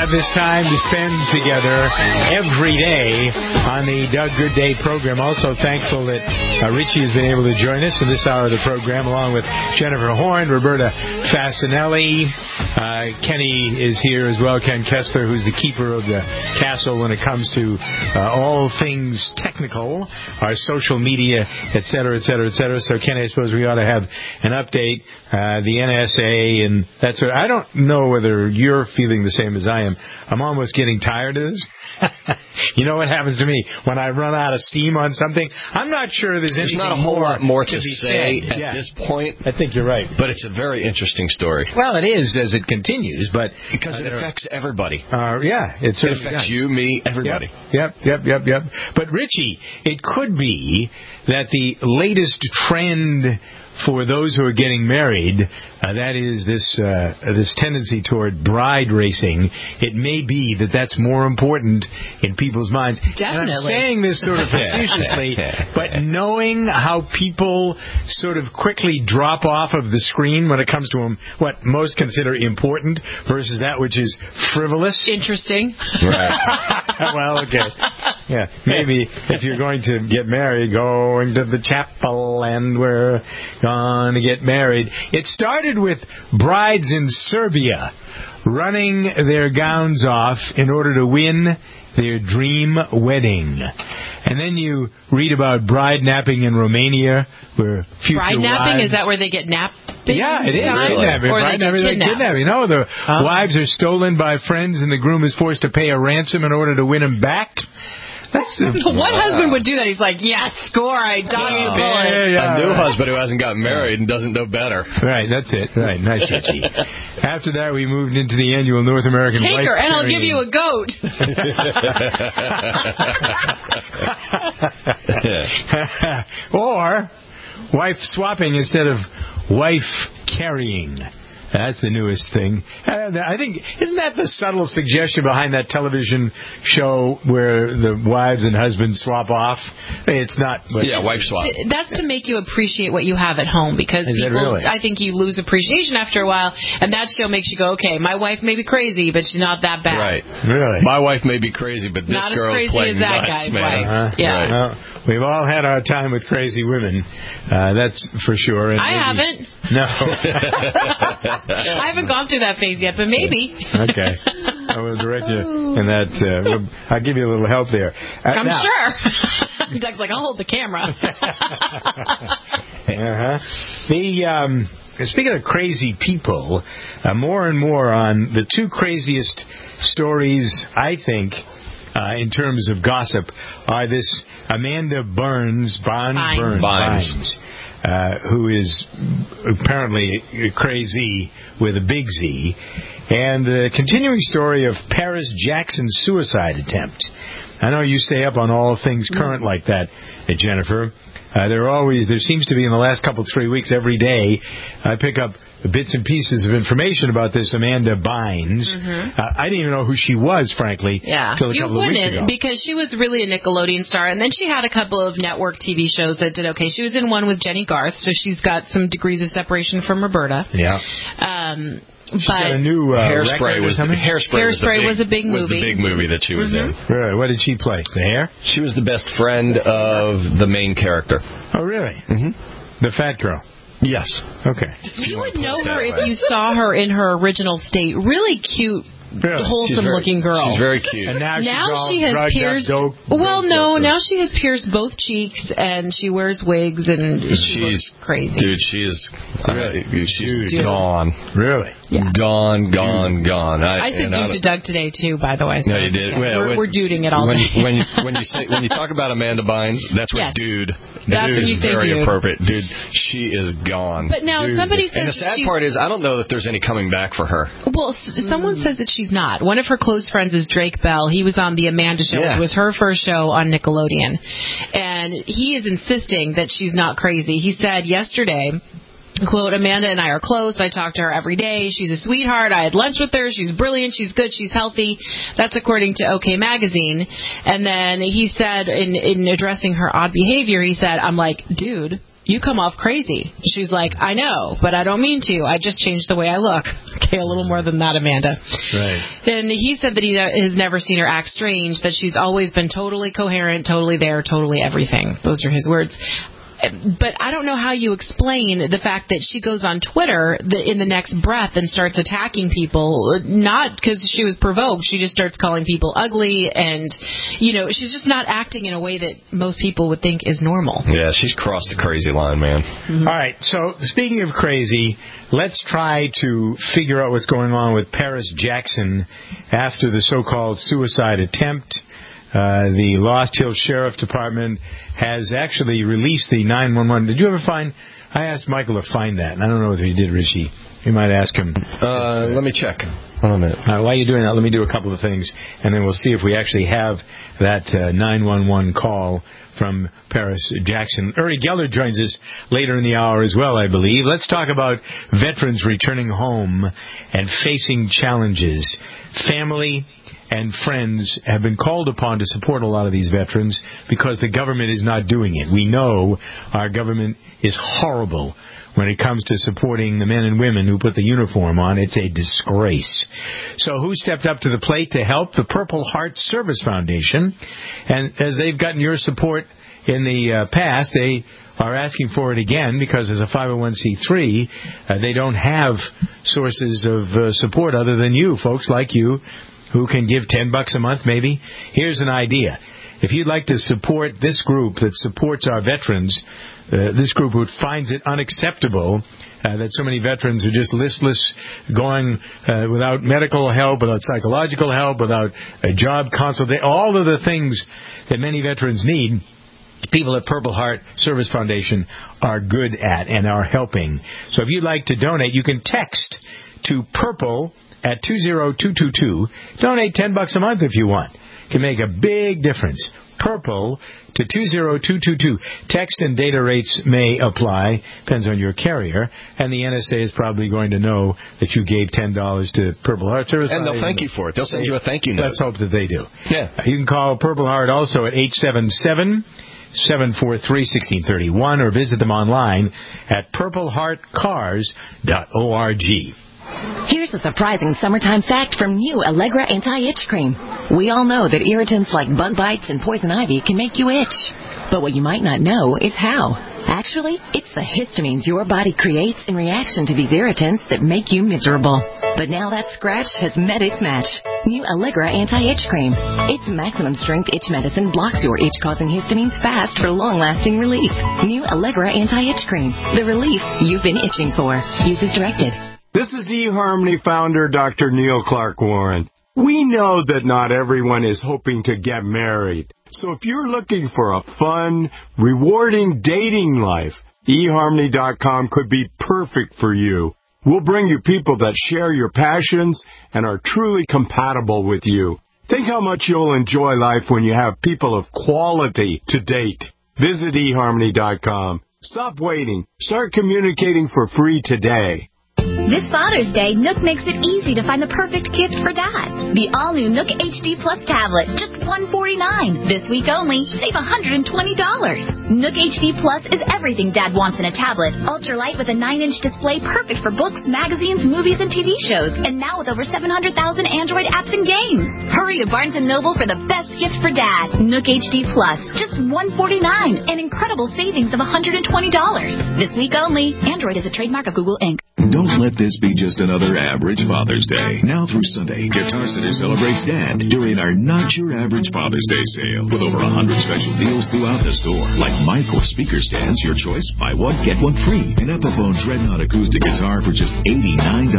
have this time to spend together every day on the Doug Goodday program. Also thankful that Richie has been able to join us in this hour of the program, along with Jennifer Horn, Roberta Fasinelli. Kenny is here as well, Ken Kessler, who's the keeper of the castle when it comes to all things technical, our social media, et cetera, et cetera, et cetera. So, Kenny, I suppose we ought to have an update, the NSA and that sort of. I don't know whether you're feeling the same as I am. I'm almost getting tired of this. You know what happens to me when I run out of steam on something? I'm not sure there's anything not a whole lot more to say said. at this point. I think you're right. But it's a very interesting story. Well, it is as it continues, but because it affects everybody. Yeah, it affects you, me, everybody. Yep. But Richie, it could be that the latest trend for those who are getting married, that is this tendency toward bride racing. It may be that that's more important in people's minds. Definitely. And I'm saying this sort of facetiously, but knowing how people sort of quickly drop off of the screen when it comes to what most consider important versus that which is frivolous. Interesting. Right. Well, okay. Yeah, maybe if you're going to get married, going to the chapel and we're going to get married. It started with brides in Serbia running their gowns off in order to win their dream wedding. And then you read about bride napping in Romania, where future bride napping wives, is that where they get napped? Yeah, it is. Kidnapping. Or Bride they get kidnapped. You know, the wives are stolen by friends, and the groom is forced to pay a ransom in order to win them back. What husband would do that? He's like, yes, score, I dodged the bullet. A new husband who hasn't gotten married and doesn't know better. Right, that's it. Right, nice, Richie. After that, we moved into the annual North American Take her, and I'll give you a goat. Or wife swapping instead of wife carrying. That's the newest thing. I think, isn't that the subtle suggestion behind that television show where the wives and husbands swap off? It's not. But wife swap. That's to make you appreciate what you have at home, because people, I think you lose appreciation after a while, and that show makes you go, okay, my wife may be crazy, but she's not that bad. Right. Really? My wife may be crazy, but this not girl as crazy playing as that nuts, guy's man. wife. Yeah. Right. Well, we've all had our time with crazy women. That's for sure. And I haven't. No. I haven't gone through that phase yet, but maybe. Okay. I will direct you in that. I'll give you a little help there. I'm sure. Doug's like, I'll hold the camera. Speaking of crazy people, more and more on the two craziest stories, I think, in terms of gossip, are this Amanda Bynes, who is apparently crazy with a big Z, and the continuing story of Paris Jackson's suicide attempt. I know you stay up on all things current like that, Jennifer. There seems to be in the last 3 weeks, every day, I pick up bits and pieces of information about this Amanda Bynes. I didn't even know who she was, frankly, until a couple of weeks ago. Because she was really a Nickelodeon star, and then she had a couple of network TV shows that did okay. She was in one with Jenny Garth, so she's got some degrees of separation from Roberta. Yeah. She's got a new Hairspray was a big movie. Was the big movie that she was in. Really? What did she play? The hair? She was the best friend of the main character. Oh, really? The fat girl. Yes. Okay. You would know her if you saw her in her original state. Really cute, wholesome-looking girl. She's very cute. And now she has pierced. Now she has pierced both cheeks, and she wears wigs, and she looks crazy. Dude, she's gone. Really? Yeah. Gone. I said dude to Doug today too, by the way. So no, you did. Yeah, we're duding it all day. When you talk about Amanda Bynes, that's what dude. That's when you say very dude. Appropriate, dude. She is gone. But now somebody says, and the sad part is, I don't know that there's any coming back for her. Well, someone says that she's not. One of her close friends is Drake Bell. He was on the Amanda Show. It was her first show on Nickelodeon, and he is insisting that she's not crazy. He said yesterday, quote, Amanda and I are close. I talk to her every day. She's a sweetheart. I had lunch with her. She's brilliant. She's good. She's healthy. That's according to OK Magazine. And then he said, in addressing her odd behavior, he said, I'm like, dude, you come off crazy. She's like, I know, but I don't mean to. I just changed the way I look. Okay, a little more than that, Amanda. Right. And he said that he has never seen her act strange, that she's always been totally coherent, totally there, totally everything. Those are his words. But I don't know how you explain the fact that she goes on Twitter in the next breath and starts attacking people, not because she was provoked. She just starts calling people ugly, and, she's just not acting in a way that most people would think is normal. Yeah, she's crossed the crazy line, man. Mm-hmm. All right, so speaking of crazy, let's try to figure out what's going on with Paris Jackson after the so-called suicide attempt. The Lost Hills Sheriff Department has actually released the 911. Did you ever find? I asked Michael to find that, and I don't know if he did, Richie. You might ask him. Let me check. Hold on a minute. While you're doing that, let me do a couple of things, and then we'll see if we actually have that 911 call from Paris Jackson. Uri Geller joins us later in the hour as well, I believe. Let's talk about veterans returning home and facing challenges. Family and friends have been called upon to support a lot of these veterans because the government is not doing it. We know our government is horrible when it comes to supporting the men and women who put the uniform on. It's a disgrace. So who stepped up to the plate to help? The Purple Heart Service Foundation. And as they've gotten your support in the past, they are asking for it again because as a 501c3, they don't have sources of support other than you, folks like you, who can give $10 a month maybe. Here's an idea. If you'd like to support this group that supports our veterans, this group who finds it unacceptable that so many veterans are just listless, going without medical help, without psychological help, without a job consultation, all of the things that many veterans need, people at Purple Heart Service Foundation are good at and are helping. So if you'd like to donate, you can text to Purple at 20222. Donate $10 a month if you want. It can make a big difference. Purple to 20222. Text and data rates may apply. Depends on your carrier. And the NSA is probably going to know that you gave $10 to Purple Heart Service. And they'll thank you for it. They'll send you a thank you note. Let's hope that they do. Yeah. You can call Purple Heart also at 877-743-1631 or visit them online at purpleheartcars.org. Here's a surprising summertime fact from new Allegra Anti-Itch Cream. We all know that irritants like bug bites and poison ivy can make you itch. But what you might not know is how. Actually, it's the histamines your body creates in reaction to these irritants that make you miserable. But now that scratch has met its match. New Allegra Anti-Itch Cream. Its maximum strength itch medicine blocks your itch-causing histamines fast for long-lasting relief. New Allegra Anti-Itch Cream. The relief you've been itching for. Use as directed. This is eHarmony founder Dr. Neil Clark Warren. We know that not everyone is hoping to get married. So if you're looking for a fun, rewarding dating life, eHarmony.com could be perfect for you. We'll bring you people that share your passions and are truly compatible with you. Think how much you'll enjoy life when you have people of quality to date. Visit eHarmony.com. Stop waiting. Start communicating for free today. This Father's Day, Nook makes it easy to find the perfect gift for Dad. The all-new Nook HD Plus tablet, just $149. This week only, save $120. Nook HD Plus is everything Dad wants in a tablet. Ultralight with a 9-inch display, perfect for books, magazines, movies, and TV shows. And now with over 700,000 Android apps and games. Hurry to Barnes & Noble for the best gift for Dad. Nook HD Plus, just $149. An incredible savings of $120. This week only. Android is a trademark of Google Inc. Don't let this be just another average Father's Day. Now through Sunday, Guitar Center celebrates Dad during our Not Your Average Father's Day sale with over 100 special deals throughout the store. Like mic or speaker stands, your choice, buy one, get one free. An Epiphone Dreadnought acoustic guitar for just $89.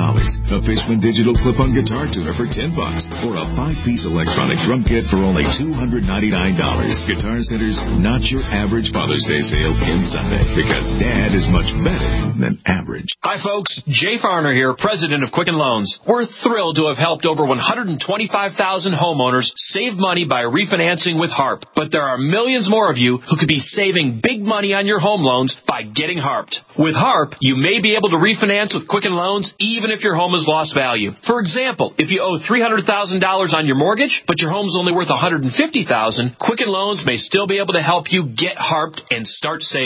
A Fishman digital clip-on guitar tuner for $10. Or a 5-piece electronic drum kit for only $299. Guitar Center's Not Your Average Father's Day sale ends Sunday because Dad is much better than average. Hi, folks. Jay Farner here, president of Quicken Loans. We're thrilled to have helped over 125,000 homeowners save money by refinancing with HARP. But there are millions more of you who could be saving big money on your home loans by getting HARPed. With HARP, you may be able to refinance with Quicken Loans even if your home has lost value. For example, if you owe $300,000 on your mortgage, but your home's only worth $150,000, Quicken Loans may still be able to help you get HARPed and start saving.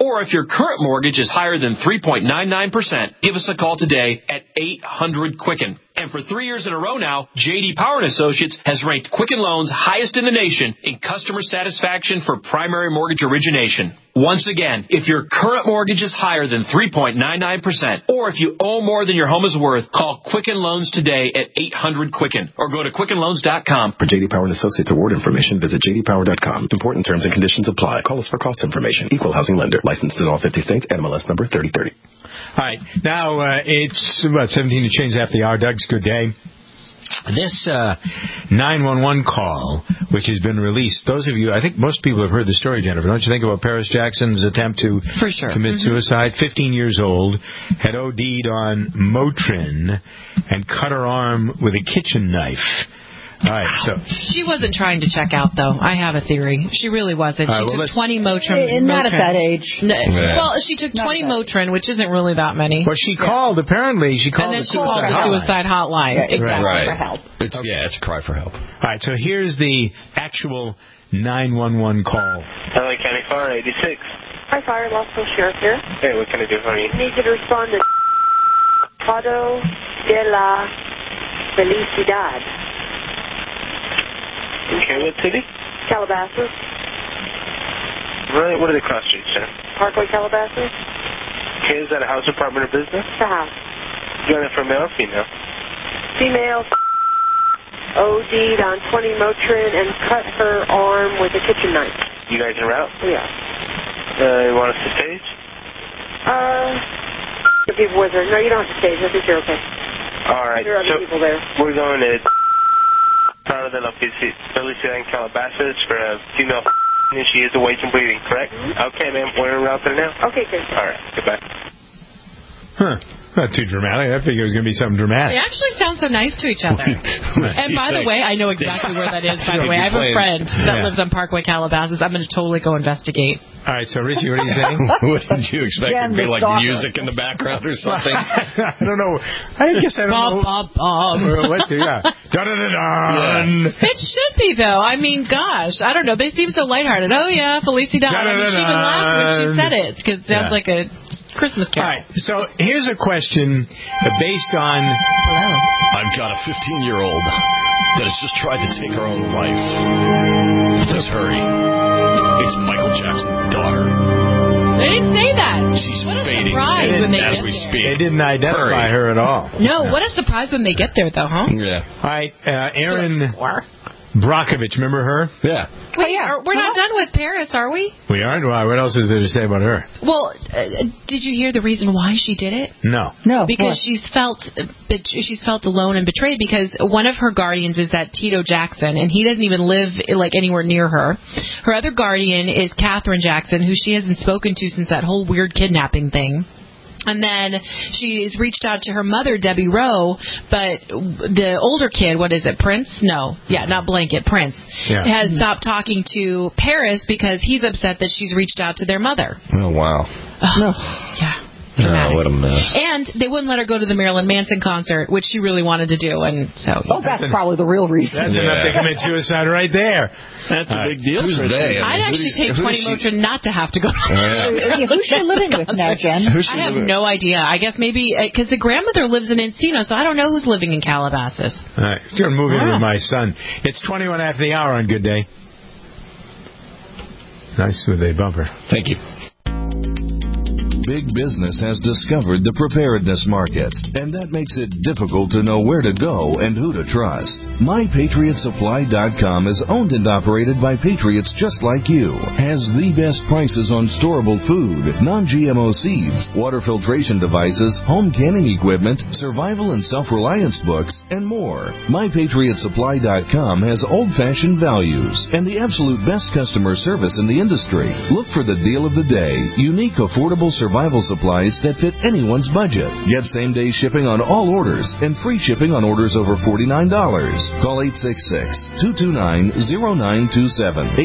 Or if your current mortgage is higher than 3.99%, give us a call today at 800-QUICKEN. And for 3 years in a row now, J.D. Power & Associates has ranked Quicken Loans highest in the nation in customer satisfaction for primary mortgage origination. Once again, if your current mortgage is higher than 3.99%, or if you owe more than your home is worth, call Quicken Loans today at 800-QUICKEN or go to QuickenLoans.com. For J.D. Power & Associates award information, visit jdpower.com. Important terms and conditions apply. Call us for cost information. Equal housing lender. Licensed in all 50 states. NMLS number 3030. All right. Now, it's about 17 to change after the hour. Doug's Good Day. This 911 call, which has been released, those of you, I think most people have heard the story, Jennifer. Don't you think about Paris Jackson's attempt to commit suicide? 15 years old, had OD'd on Motrin and cut her arm with a kitchen knife. All right, so she wasn't trying to check out, though. I have a theory. She really wasn't. She took 20 Motrin. Not at that age. Well, she took 20 Motrin, which isn't really that many. Well, she called. Apparently, she called. And then she called the suicide hotline. Yeah, exactly. Right. For help. It's a cry for help. All right, so here's the actual 911 call. LA County Fire 86. Hi, Fire. Lawson Sheriff here. Hey, what can I do for you? Need you to respond to Prado de la Felicidad. Okay, what city? Calabasas. Right, what are the cross streets, sir? Parkway, Calabasas. Okay, is that a house, apartment, or business? It's a house. You want it for male or female? Female OD'd on 20 Motrin and cut her arm with a kitchen knife. You guys en route? Yeah. You want us to stage? The people with her. No, you don't have to stage. I think you're okay. All right. There are other people there. We're going to Prado de la Felicidad in Calabasas for a female, and she is awake and breathing, correct? Mm-hmm. Okay, ma'am. We're en route there now. Okay, good. All right. Goodbye. Huh. Not too dramatic. I figured it was going to be something dramatic. They actually sound so nice to each other. And by the way, I know exactly where that is, by the way. I have a friend that lives on Parkway, Calabasas. I'm going to totally go investigate. All right, so Richie, what are you saying? What did you expect? There'd be like music in the background or something? I don't know. I guess I don't know. What the, It should be, though. I mean, gosh. I don't know. They seem so lighthearted. Oh, yeah, Felicidad. I mean, she even laughed when she said it because it sounds like a Christmas carol. All right, so here's a question based on... Hello. I've got a 15-year-old that has just tried to take her own life. Let's hurry. It's Michael Jackson's daughter. They didn't say that. She's what a fading surprise when they as get we there. speak. They didn't identify her at all. No, what a surprise when they get there, though, huh? Yeah. All right, Erin Brockovich, remember her? Yeah. Wait, we're not done with Paris, are we? We aren't? Why? What else is there to say about her? Well, did you hear the reason why she did it? No. Because she's felt alone and betrayed because one of her guardians is that Tito Jackson, and he doesn't even live like anywhere near her. Her other guardian is Catherine Jackson, who she hasn't spoken to since that whole weird kidnapping thing. And then she's reached out to her mother, Debbie Rowe, but the older kid, what is it, Prince? No. Yeah, not Blanket, Prince. Yeah. Has stopped talking to Paris because he's upset that she's reached out to their mother. Oh, wow. Yeah. Oh, what a mess. And they wouldn't let her go to the Marilyn Manson concert, which she really wanted to do. And so, that's probably the real reason. That's enough to commit suicide right there. That's a big deal. Who's they? I'd actually take 20 Motrin not to have to go. Who's she living with now, Jen? I have no idea. I guess maybe because the grandmother lives in Encino, so I don't know who's living in Calabasas. All right, you're going to move in with my son. It's 21 after the hour on Good Day. Nice with a bumper. Thank you. Big business has discovered the preparedness market, and that makes it difficult to know where to go and who to trust. MyPatriotSupply.com is owned and operated by patriots just like you. Has the best prices on storable food, non-GMO seeds, water filtration devices, home canning equipment, survival and self-reliance books, and more. MyPatriotSupply.com has old-fashioned values and the absolute best customer service in the industry. Look for the deal of the day, unique, affordable survival supplies that fit anyone's budget. Get same-day shipping on all orders and free shipping on orders over $49. Call 866-229-0927,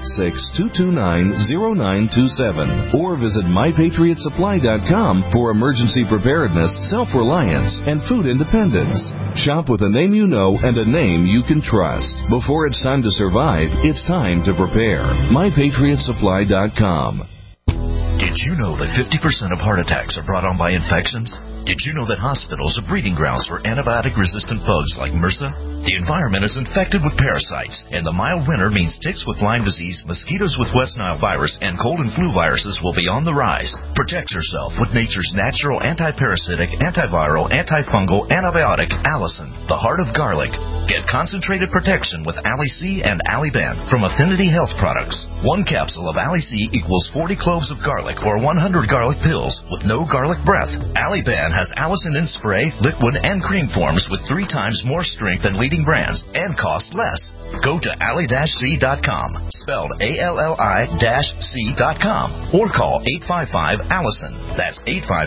866-229-0927, or visit MyPatriotSupply.com for emergency preparedness, self-reliance, and food independence. Shop with a name you know and a name you can trust. Before it's time to survive, it's time to prepare. MyPatriotSupply.com. Did you know that 50% of heart attacks are brought on by infections? Did you know that hospitals are breeding grounds for antibiotic-resistant bugs like MRSA? The environment is infected with parasites, and the mild winter means ticks with Lyme disease, mosquitoes with West Nile virus, and cold and flu viruses will be on the rise. Protect yourself with nature's natural anti-parasitic, antiviral, antifungal antibiotic, Allison, the heart of garlic. Get concentrated protection with Ali-C and Ali-Ban from Affinity Health Products. 1 capsule of Ali-C equals 40 cloves of garlic or 100 garlic pills with no garlic breath. Ali-Ban has Allison in spray, liquid, and cream forms with 3 times more strength than leading brands and cost less. Go to ally-c.com, spelled ALLI-C.com, or call 855-ALLISON. That's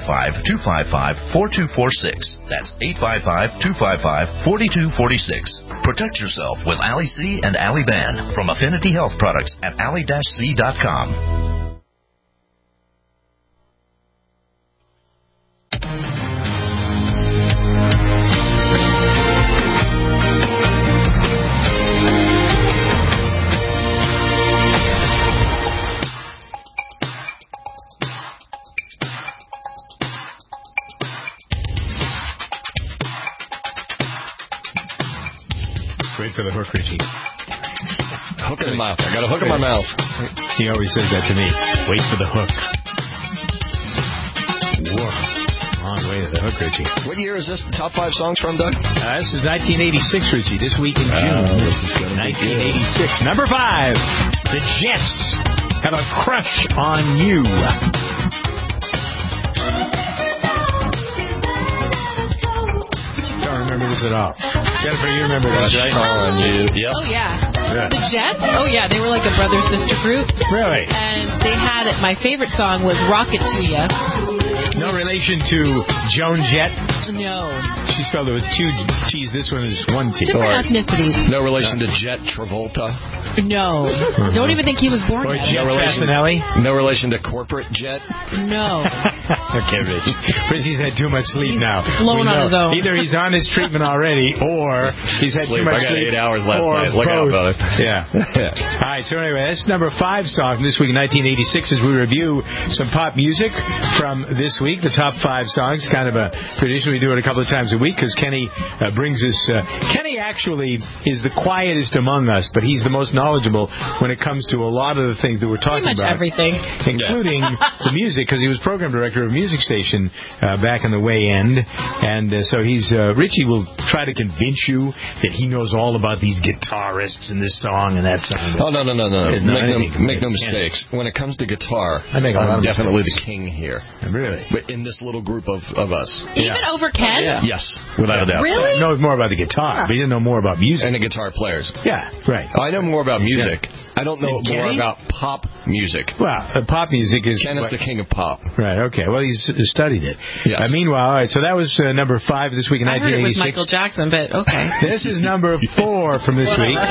855-255-4246. That's 855-255-4246. Protect yourself with Ali-C and Ali-Ban from Affinity Health Products at ally-c.com. Wait for the hook, Richie. Hook in the mouth. I got a hook in my mouth. He always says that to me. Wait for the hook. Whoa. Long way to the hook, Richie. What year is this? The top 5 songs from, Doug? This is 1986, Richie. This week in June. This is 1986. Number 5. The Jets Have a Crush on You. Don't remember this at all. Jennifer, you remember this, right? On You. Yep. Oh, yeah. The Jets? Oh, yeah. They were like a brother-sister group. Really? And they had, my favorite song was Rocket to Ya. No relation to Joan Jett? No. She spelled it with 2 T's. This one is 1 T. Different ethnicities. No relation to Jet Travolta? No. Don't even think he was born or yet. Jet Fasinelli? No relation to Corporate Jet? No. Okay, Rich. Richie's had too much sleep now. Flown on his own. Either he's on his treatment already, or he's had too much sleep. I got 8 hours last night. Look out, brother. Yeah. All right, so anyway, that's number 5 song this week in 1986 as we review some pop music from this week. The top 5 songs, kind of a tradition. We do it a couple of times a week because Kenny brings us... Kenny actually is the quietest among us, but he's the most knowledgeable when it comes to a lot of the things that we're talking about. Pretty much everything. Including the music, because he was program director of a music station back in the way end. And so he's... Richie will try to convince you that he knows all about these guitarists and this song and that song. Oh, no. Make no mistakes. When it comes to guitar, I'm definitely the king here. Really? But in this little group of us. Even over Ken? Yeah. Yes, without a doubt. Really? He knows more about the guitar, but he didn't know more about music. And the guitar players. Yeah, right. I know more about music. Yeah. I don't know more about pop music. Well, pop music is... Ken is the king of pop. Right, okay. Well, he's studied it. Yes. Meanwhile, all right, so that was number 5 this week in 1986. I heard it was Michael Jackson, but okay. This is number 4 from this week.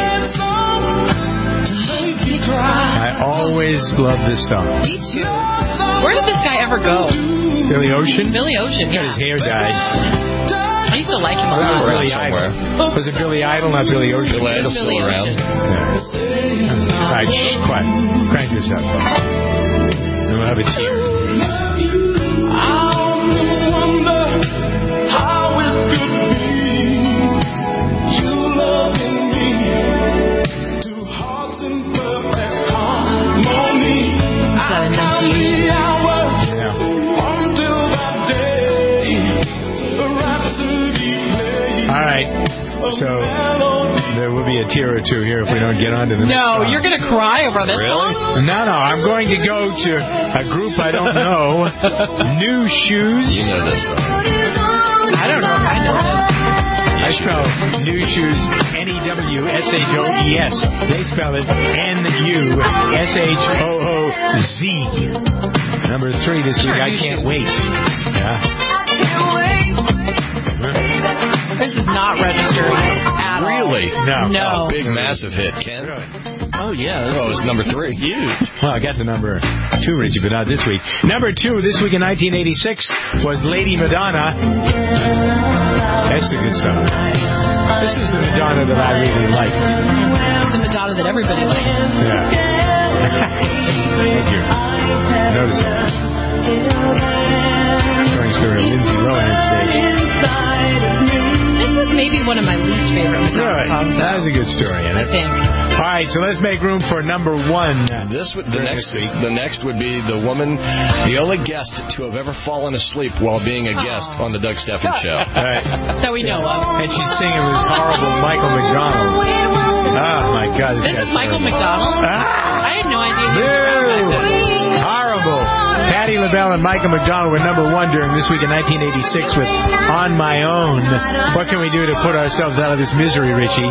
I always love this song. Me too. Where did this guy ever go? Billy Ocean? Billy Ocean, yeah. His hair dyed. I used to like him a lot. Billy Idol. Was it Billy Idol, not Billy Ocean? Billy Idol's still around. Yeah. All right, quiet. Crank this up. And we'll have a tear. That enunciation. All right. So there will be a tear or two here if we don't get on to the next song. You're going to cry over this song? No, I'm going to go to a group I don't know. New Shoes. You know this song. I don't know if I know this. I spell New Shoes N-E-W-S-H-O-E-S. They spell it N-U-S-H-O-O-Z. Number 3 this week, I Can't Wait. Yeah. This is not registered at all. Really? No. Big, massive hit, Ken. Oh, yeah. Oh, it's number 3. Huge. Well, I got the number 2, Richie, but not this week. Number 2 this week in 1986 was Lady Madonna. That's a good song. This is the Madonna that I really liked. The Madonna that everybody liked. Yeah. Thank you. Notice it. Telling story of Lindsay Lohan stage. This was maybe one of my least favorite Madonna songs. That was a good story, I think. All right, so let's make room for number one. The next would be the woman, the only guest to have ever fallen asleep while being a guest on the Doug Stephan Show. Right. That we know of. And she's singing this horrible Michael McDonald. Oh, my God. This is Michael McDonald? I had no idea he was around back then. Horrible. Patti LaBelle and Michael McDonald were number one during This Week in 1986 with On My Own. What can we do to put ourselves out of this misery, Richie?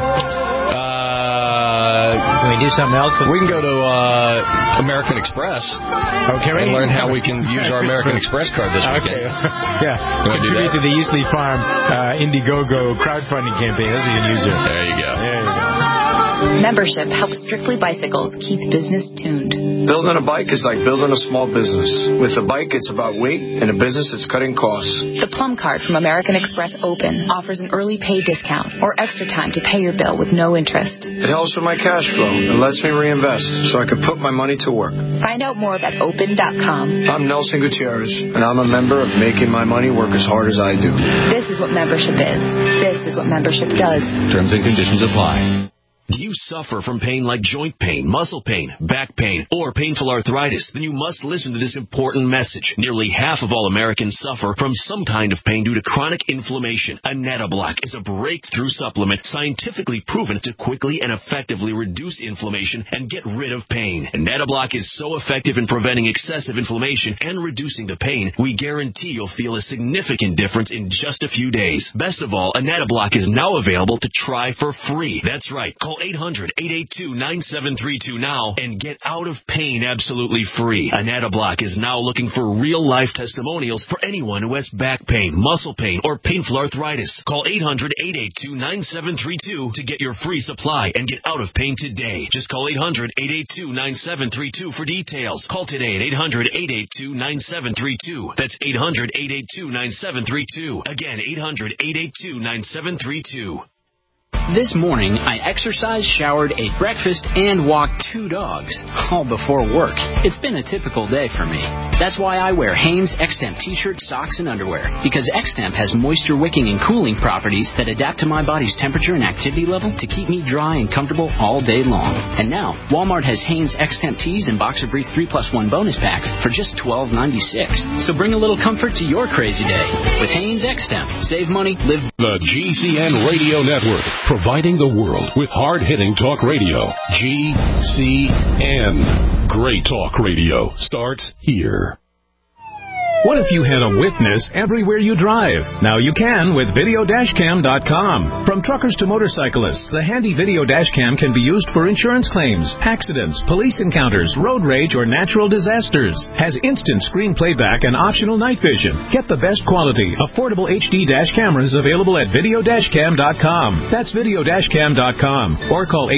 Can we do something else? We can go to American Express and learn how we can use our American Express card this weekend. Yeah. Contribute to the Eastleigh Farm Indiegogo crowdfunding campaign. That's what you can use it. There you go. Membership helps Strictly Bicycles keep business tuned. Building a bike is like building a small business. With a bike, it's about weight, and a business, it's cutting costs. The Plum Card from American Express Open offers an early pay discount or extra time to pay your bill with no interest. It helps with my cash flow. It lets me reinvest so I can put my money to work. Find out more at open.com. I'm Nelson Gutierrez, and I'm a member of Making My Money Work as Hard as I Do. This is what membership is. This is what membership does. Terms and conditions apply. Do you suffer from pain like joint pain, muscle pain, back pain, or painful arthritis? Then you must listen to this important message. Nearly half of all Americans suffer from some kind of pain due to chronic inflammation. Anettablock is a breakthrough supplement scientifically proven to quickly and effectively reduce inflammation and get rid of pain. Anettablock is so effective in preventing excessive inflammation and reducing the pain, we guarantee you'll feel a significant difference in just a few days. Best of all, Anettablock is now available to try for free. That's right. Call 800-882-9732 now and get out of pain absolutely free. Anettablock is now looking for real-life testimonials for anyone who has back pain, muscle pain, or painful arthritis. Call 800-882-9732 to get your free supply and get out of pain today. Just call 800-882-9732 for details. Call today at 800-882-9732. That's 800-882-9732. Again, 800-882-9732. This morning, I exercised, showered, ate breakfast, and walked 2 dogs, all before work. It's been a typical day for me. That's why I wear Hanes X-Temp t-shirts, socks, and underwear, because X-Temp has moisture-wicking and cooling properties that adapt to my body's temperature and activity level to keep me dry and comfortable all day long. And now, Walmart has Hanes X-Temp tees and Boxer Brief 3+1 bonus packs for just $12.96. So bring a little comfort to your crazy day with Hanes X-Temp. Save money, live... The GCN Radio Network, providing the world with hard-hitting talk radio. GCN. Great talk radio starts here. What if you had a witness everywhere you drive? Now you can with Videodashcam.com. From truckers to motorcyclists, the handy video dash cam can be used for insurance claims, accidents, police encounters, road rage, or natural disasters. Has instant screen playback and optional night vision. Get the best quality, affordable HD dash cameras available at Videodashcam.com. That's Videodashcam.com. Or call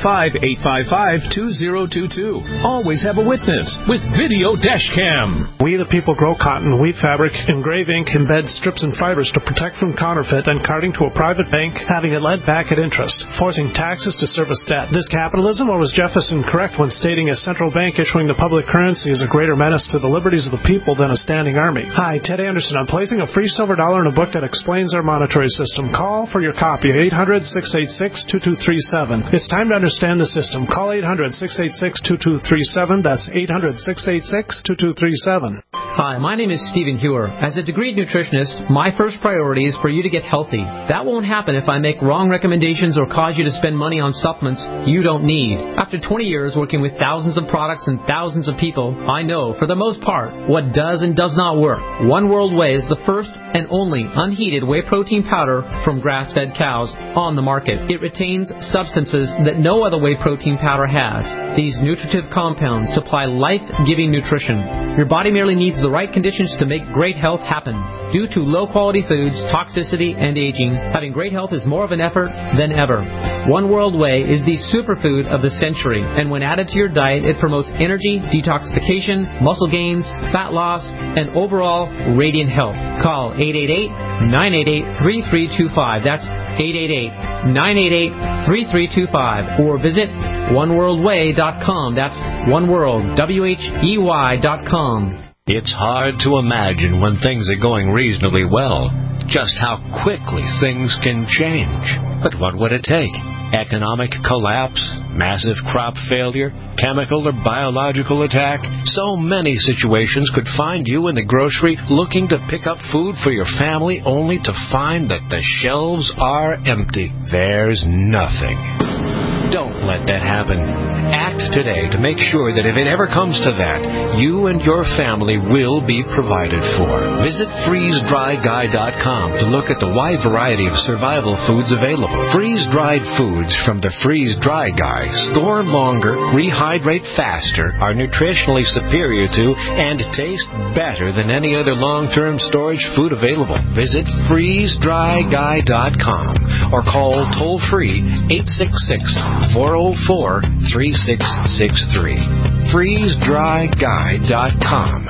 855-855-2022. Always have a witness with Video Dashcam. We the people grow cotton, weave fabric, engrave ink, embed strips and fibers to protect from counterfeit and carting to a private bank, having it lent back at interest, forcing taxes to service debt. This capitalism, or was Jefferson correct when stating a central bank issuing the public currency is a greater menace to the liberties of the people than a standing army? Hi, Ted Anderson. I'm placing a free silver dollar in a book that explains our monetary system. Call for your copy at 800-686-2237. It's time to understand the system. Call 800-686-2237. That's 800-686-2237. Hi, my name is Stephen Hewer. As a degreed nutritionist, my first priority is for you to get healthy. That won't happen if I make wrong recommendations or cause you to spend money on supplements you don't need. After 20 years working with thousands of products and thousands of people, I know, for the most part, what does and does not work. One World Whey is the first and only unheated whey protein powder from grass-fed cows on the market. It retains substances that no other whey protein powder has. These nutritive compounds supply life-giving nutrition. Your body merely needs the right conditions to make great health happen. Due to low-quality foods, toxicity, and aging, having great health is more of an effort than ever. One World Whey is the superfood of the century, and when added to your diet, it promotes energy, detoxification, muscle gains, fat loss, and overall radiant health. Call 888-988-3325. That's 888-988-3325. Or visit oneworldwhey.com. That's oneworld.com. It's hard to imagine when things are going reasonably well just how quickly things can change. But what would it take? Economic collapse, massive crop failure, chemical or biological attack? So many situations could find you in the grocery looking to pick up food for your family only to find that the shelves are empty. There's nothing. Don't let that happen. Act today to make sure that if it ever comes to that, you and your family will be provided for. Visit freezedryguy.com to look at the wide variety of survival foods available. Freeze-dried foods from the Freeze Dry Guy store longer, rehydrate faster, are nutritionally superior to, and taste better than any other long-term storage food available. Visit freezedryguy.com or call toll-free 866-404-3663. freezedryguy.com.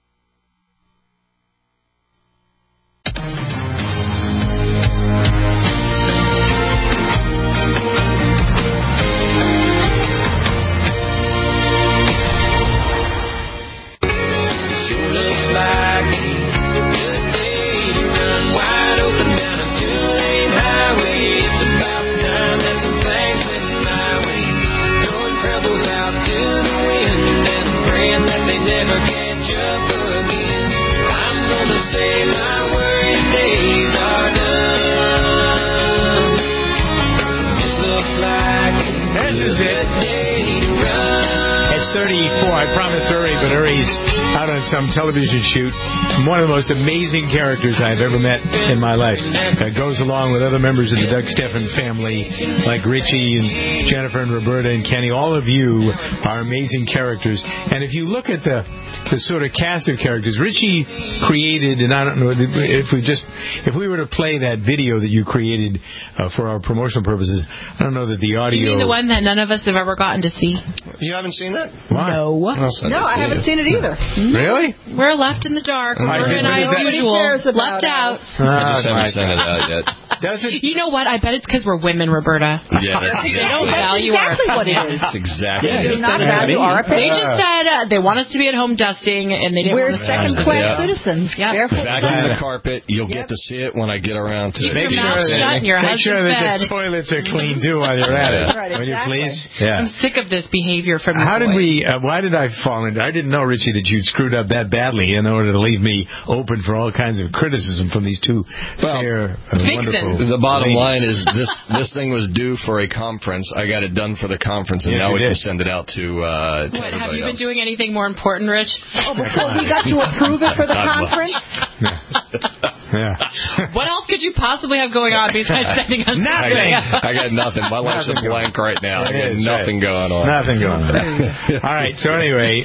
I promised Uri, but Uri's out on some television shoot. One of the most amazing characters I've ever met in my life. That goes along with other members of the Doug Stephan family, like Richie and Jennifer and Roberta and Kenny. All of you are amazing characters. And if you look at the sort of cast of characters, Richie created, and I don't know if we were to play that video that you created for our promotional purposes, I don't know that the audio. You mean the one that none of us have ever gotten to see? You haven't seen that? Why? No. No, I haven't seen it either. Really? We're left in the dark. We're and I, as usual, left out. I just haven't sent it out yet. Does it? You know what? I bet it's because we're women, Roberta. Yeah, that's they don't value our. What it is. That's exactly They what do not value our opinion. They just said they want us to be at home dusting, and they didn't We're want us second-class citizens. Yeah. Vacuum the carpet. You'll get to see it when I get around to it. Keep your mouth shut and your make sure husband's that fed. the toilets are clean, too, while you're at it. Right, Will you exactly. please? Yeah. I'm sick of this behavior from you. How did we, why did I fall into, I didn't know, Richie, that you'd screwed up that badly in order to leave me open for all kinds of criticism from these two fair, wonderful The bottom ladies. line is this thing was due for a conference. I got it done for the conference, and now we can send it out to What, everybody have you been else. doing anything more important, Rich? Oh, before we got to approve it for the conference? Yeah. What else could you possibly have going on besides sending us Nothing. I got nothing. My life's a blank right now. I got nothing going on. Nothing going on. All right. So anyway,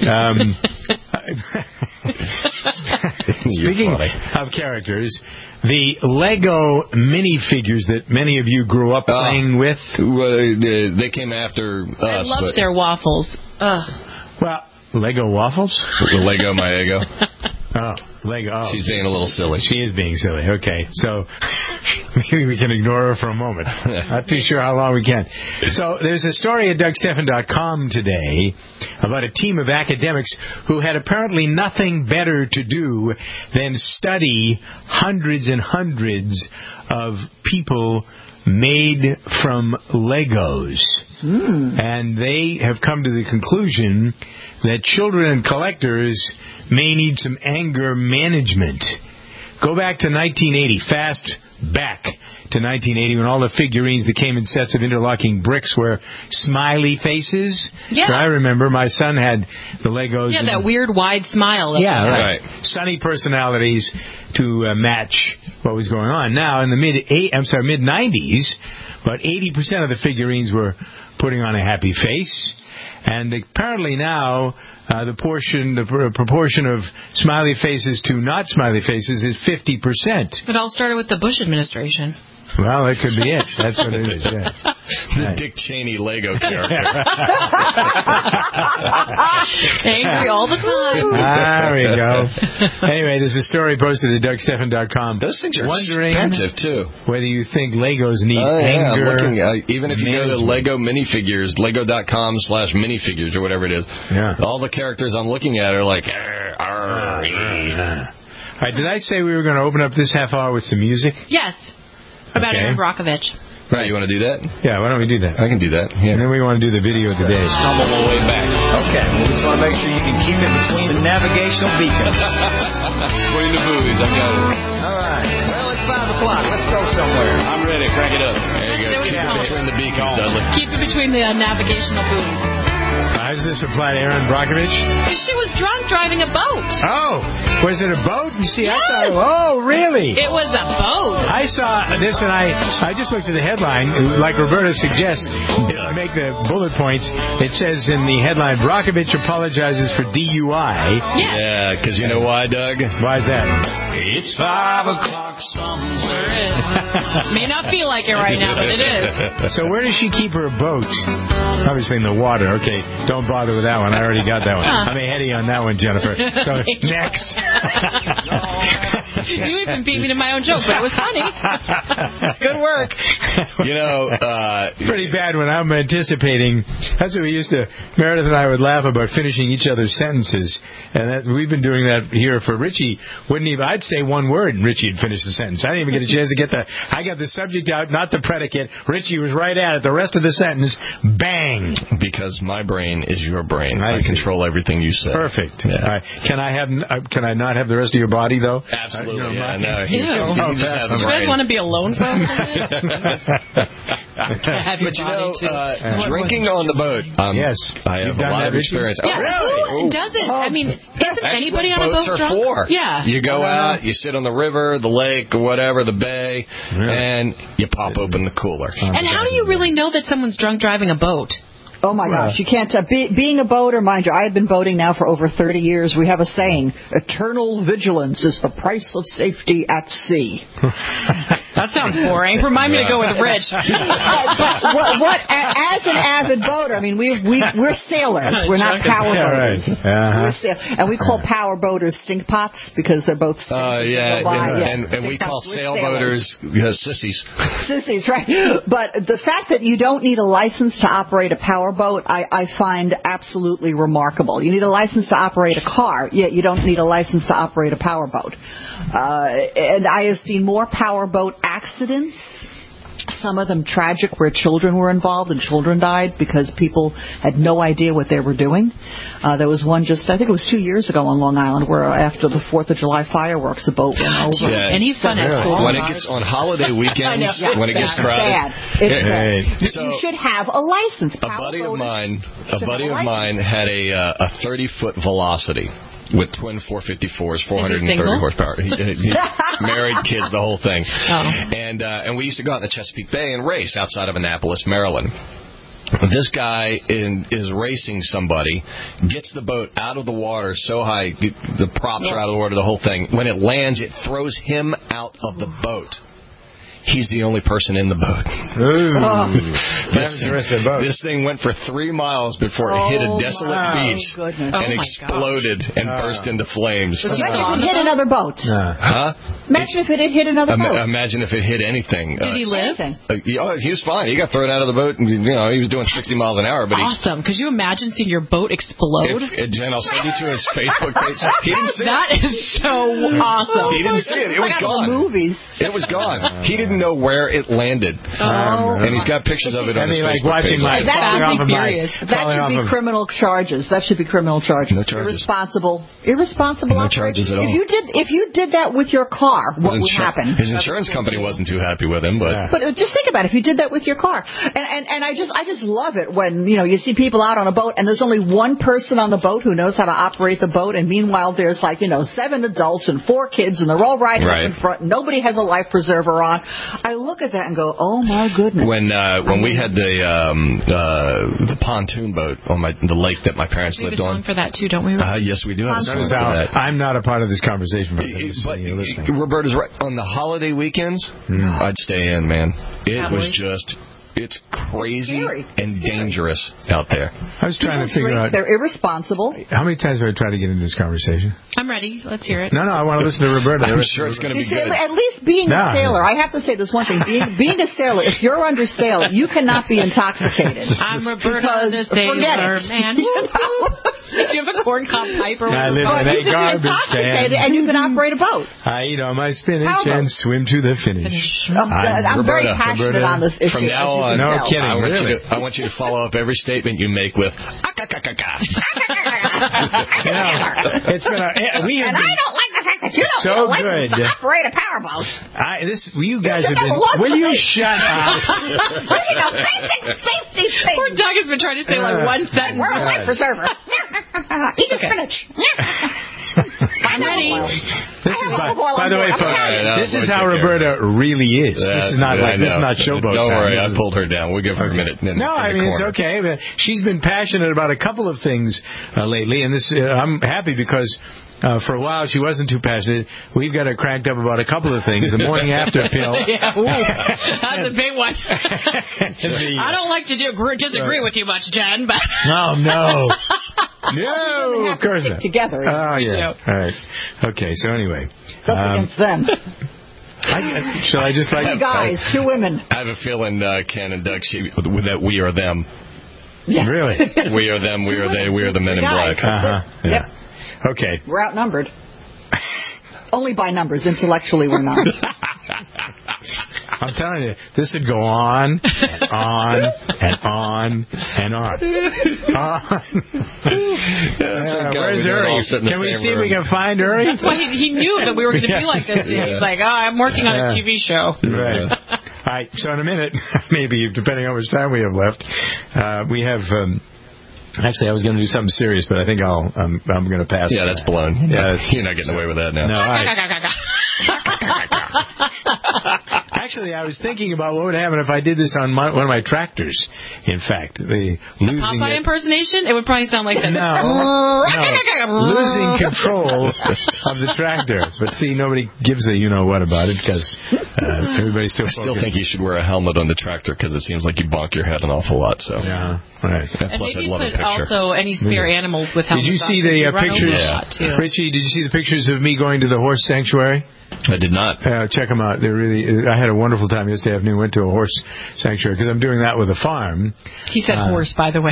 speaking of characters, the Lego minifigures that many of you grew up playing with. They came after us. I love their waffles. Well, Lego waffles? The Lego my ego. Oh, Lego. Oh. She's being a little silly. She is being silly. Okay. So maybe we can ignore her for a moment. Not too sure how long we can. So there's a story at DougStephan.com today about a team of academics who had apparently nothing better to do than study hundreds and hundreds of people made from Legos. And they have come to the conclusion that children and collectors may need some anger management. Go back to 1980, fast back to 1980, when all the figurines that came in sets of interlocking bricks were smiley faces. Yeah. So I remember my son had the Legos. Yeah, that weird wide smile. Yeah, right. Sunny personalities to match what was going on. Now, in the mid-90s, about 80% of the figurines were putting on a happy face. And apparently now the proportion of smiley faces to not smiley faces is 50%. It all started with the Bush administration. Well, that could be it. That's what it is, yeah. The Dick Cheney Lego character. Angry all the time. There we go. Anyway, there's a story posted at DougStephan.com. Those things are wondering expensive, too. Whether you think Legos need Yeah, anger. I'm looking, even if you go to Lego minifigures, lego.com/minifigures or whatever it is, all the characters I'm looking at are like, All right, did I say we were going to open up this half hour with some music? Yes. About Aaron Brockovich. Right, you want to do that? Yeah, why don't we do that? I can do that. Yeah. And then we want to do the video of the day. Stumble our way back. Okay, we just want to make sure you can keep it between the navigational beacons. Between the buoys, I got it. All right. Well, it's 5 o'clock. Let's go somewhere. I'm ready. Crank it up. There you go. Keep it between the beacons, Dudley. Keep it between the navigational buoys. How does this apply to Aaron Brockovich? She was drunk driving a boat. Oh, was it a boat? You see, yes. I thought, really? It was a boat. I saw this and I just looked at the headline. Like Roberta suggests, make the bullet points. It says in the headline, Brockovich apologizes for DUI. Yeah, because you know why, Doug? Why is that? It's 5 o'clock somewhere. May not feel like it right now, but it is. So where does she keep her boat? Obviously in the water. Okay, don't bother with that one. I already got that one. I'm ahead of you on that one, Jennifer. So next. You even beat me to my own joke, but it was funny. Good work. You know, it's pretty bad when I'm anticipating. That's what we used to. Meredith and I would laugh about finishing each other's sentences, and we've been doing that here for Richie. Wouldn't even? I'd say one word, and Richie would finish the sentence. I didn't even get a chance to get the. I got the subject out, not the predicate. Richie was right at it. The rest of the sentence, bang. Because my brain is your brain. I control everything you say. Perfect. Yeah. All right. Can I not have the rest of your body though? Absolutely. Yeah, no. Ew. You just have the you guys brain. want to be alone for a minute? But you know, drinking on the boat. Yes. I have a lot of experience. Yeah, really? who doesn't? I mean, isn't anybody on a boats boat are drunk? for. Yeah. You go out, you sit on the river, the lake, or whatever, the bay, and you pop open the cooler. And how do you really know that someone's drunk driving a boat? Oh, my gosh. You can't. Being a boater, mind you, I have been boating now for over 30 years. We have a saying, eternal vigilance is the price of safety at sea. That sounds boring. Remind me to go with Rich. As an avid boater, I mean, we're sailors. We're not power boaters. Right. And we call power boaters stink pots because they're both and we call sailboaters sissies. Sissies, right. But the fact that you don't need a license to operate a power boat, I find absolutely remarkable. You need a license to operate a car, yet you don't need a license to operate a power boat. And I have seen more power boat accidents, some of them tragic, where children were involved and children died because people had no idea what they were doing. There was one I think it was 2 years ago on Long Island, where after the 4th of July fireworks, a boat went over. Yeah. Any fun at school? When it gets on holiday weekends, when it gets crowded. Bad. It's bad. So, you should have a license. A buddy of mine had a 30-foot Velocity with twin 454s, 430 horsepower. He married, kids, the whole thing. And we used to go out in the Chesapeake Bay and race outside of Annapolis, Maryland. This guy is racing somebody, gets the boat out of the water so high, the props are out of the water, the whole thing. When it lands, it throws him out of the boat. He's the only person in the boat. This thing went for 3 miles before it hit a desolate beach and exploded and burst into flames. Imagine if it hit another boat. Imagine if it had hit another boat. Imagine if it hit anything. Did he live? He was fine. He got thrown out of the boat. And, he was doing 60 miles an hour. But awesome. Could you imagine seeing your boat explode? Jen, I'll send you to his Facebook page. He didn't see that it. Is so awesome. He didn't see it. It was gone. Movies. It was gone. He didn't know where it landed. And he's got pictures of it on his Facebook page. That should be criminal charges. That should be criminal charges. No charges. Irresponsible No charges at all. If you did that with your car, what would happen? His insurance company wasn't too happy with him, but just think about it. If you did that with your car, and I just love it when you see people out on a boat and there's only one person on the boat who knows how to operate the boat, and meanwhile there's 7 adults and 4 kids and they're all riding up in front. Nobody has a life preserver on. I look at that and go, oh my goodness. When we had the pontoon boat on the lake that my parents lived on. For that too, don't we? Yes, we do have a song for that. I'm not a part of this conversation, but Roberta's right. On the holiday weekends, I'd stay in, man. It's crazy and dangerous out there. I was trying to figure out. They're irresponsible. How many times have I tried to get into this conversation? I'm ready. Let's hear it. No, I want to listen to Roberta. I'm sure it's going to be good. At least being a sailor, I have to say this one thing. Being a sailor, if you're under sail, you cannot be intoxicated. I'm Roberta, the sailor man. Do you have a corncob pipe or whatever? I live in a garbage can. And you can operate a boat. I eat all my spinach and swim to the finish. I'm very passionate on this issue. From now on, no kidding. I want you to follow up every statement you make with It's gonna. And I don't like the fact that you don't like to operate a powerboat. You guys have been. Will you shut up? Basic safety things. Poor Doug has been trying to say like one sentence. We're a life preserver. Eat your spinach. I'm ready. By the way, folks, this is how Roberta really is. This is not this is not showboat. Don't worry, I pulled her down. We'll give her a minute. No, I mean it's okay. But she's been passionate about a couple of things lately, and this I'm happy because. For a while, she wasn't too passionate. We've got her cranked up about a couple of things. The morning after pill. That's a big one. I don't like to disagree with you much, Jen, but... No, of course not. Together. Oh, yeah. All right. Okay, so anyway. Against them. Shall I just like... 2 guys, 2 women. I have a feeling Ken and Doug, that we are them. Yeah. Really? We are them, we are they, we are the men in black. Uh-huh. Yep. Okay. We're outnumbered. Only by numbers. Intellectually, we're not. I'm telling you, this would go on and on and on and on. Where's Uri? Can we see if we can find Uri? That's why he knew that we were going to be like this. Yeah. He's like, I'm working on a TV show. Right. All right. So in a minute, maybe, depending on how much time we have left, we have... Actually, I was going to do something serious, but I think I'm going to pass. Yeah, that's blown. Yeah, you're not getting away with that now. No, Actually, I was thinking about what would happen if I did this on one of my tractors. In fact, the Popeye impersonation, it would probably sound like that. No, losing control of the tractor. But see, nobody gives a what about it because everybody's still. I still think you should wear a helmet on the tractor because it seems like you bonk your head an awful lot. So yeah, right. And plus, I'd love a picture. Also, any spare animals with helmets. Did you see the pictures, Richie? Did you see the pictures of me going to the horse sanctuary? I did not. Check them out. They're really. I had a wonderful time yesterday afternoon. Went to a horse sanctuary because I'm doing that with a farm. He said horse, by the way.